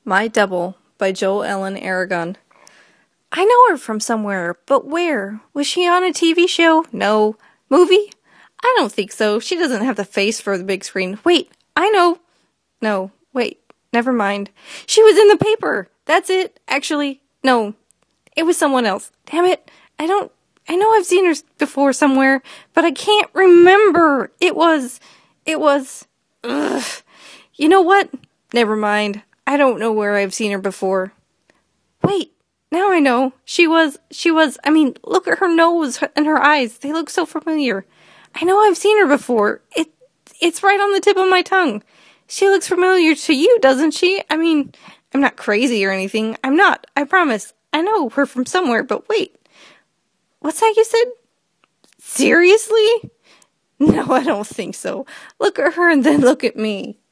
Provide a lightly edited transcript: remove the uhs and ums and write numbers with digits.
My Double by Joel Ellen Aragon. I know her from somewhere, but where? Was she on a TV show? No. Movie? I don't think so. She doesn't have the face for the big screen. Wait, I know. No, wait, never mind. She was in the paper. That's it. Actually, no. It was someone else. Damn it. I know I've seen her before somewhere, but I can't remember. It was, ugh. You know what? Never mind. I don't know where I've seen her before. Wait, now I know. Look at her nose and her eyes. They look so familiar. I know I've seen her before. It's right on the tip of my tongue. She looks familiar to you, doesn't she? I'm not crazy or anything. I'm not. I promise. I know her from somewhere, but wait. What's that you said? Seriously? No, I don't think so. Look at her and then look at me.